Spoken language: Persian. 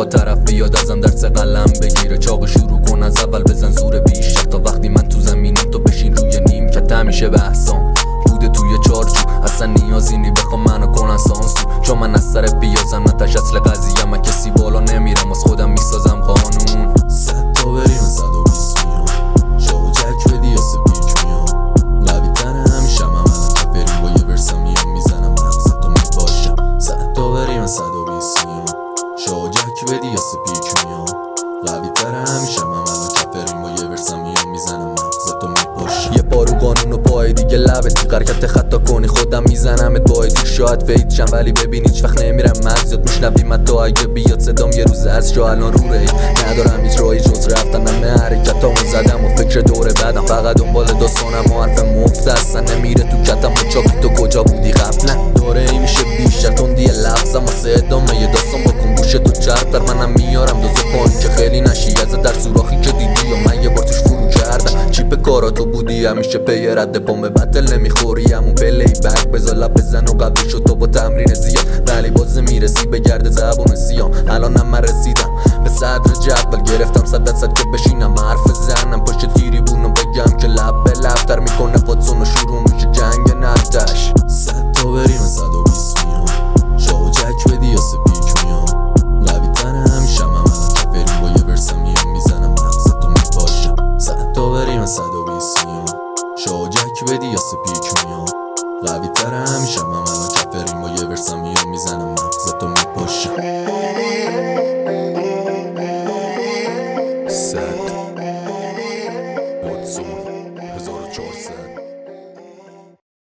طرف بیاد ازم درس قلم بگیره، چاقو شروع کن از اول بزن زور بیشتر تا وقتی من تو زمینم تو بشین روی نیم که همیشه بحثام بوده توی چارچوب، اصلا نیازی نی بخوام منو کنن سانسور، چون من از سر پیازم نتش اصل قضیه، من کسی بالا نمیرم از خودم میسازم قانون. 100 تا بریم 120 میام، شاو جک بدی یا سپیک میام، قوی تره همیشه من الان که بریم با یه ورسم میام میزنم مغزتو میپاشم. 100 تا بریم 120 میام، شاو جک بدی یا سپیک میام، قوی تره همیشه من الان که بریم با یه ورسم میام میزنم مغزتو میپاشم. یه پارو قانون و پای دیگه لبت حرکت خطا کنی خودم میزنمت با دیر، شاید فیت شم ولی ببین هیچ وقت نمیرم مغزت میشنویم تا اگه بیاد صدام یه روز از جا الان رو ری ندارم هیچ راهی جز رفتن، همه حرکتامو زدم و فکر دوره بعدم، فقط دنبال داستانم و حرف مفت اصلا نمیره تو کتم و چاکی تو کجا بودی قبلا، دوره ای میشه بیشتر تندی لفظم واسه ادامه یه داستان با کنگوش تو چرتر، منم میارم دوز پایین که خیلی نشی از در سوراخی که دیدی و من یه بار توش فرو کردم، چیپ کاراتو بودی همیشه پی رد پام به بطل نمیخوری همون پلی بک بزا لب بزن و قوی شد تو با تمرین زیاد، ولی باز میرسی به گرد زبون سیام، الانم من رسیدم به صدر جدول، گرفتم 100% که بشینم حرف زنم پشت تیری بونو بگم که لب به لب تر میکنه واتسون و شروع میشه جنگ نفتش. 100 تا بریم 120 میام، شاو جک بدی یا سپیک میام، قوی تره همیشه من الان که بریم با یه ورسم میام میزنم مغزتو میپاشم. 100 تا بریم 120 میام، شاو جک بدی یا سپیک میام، قوی تره همیشه من الان که بریم با یه ورسم میام میزنم مغزتو میپاشم.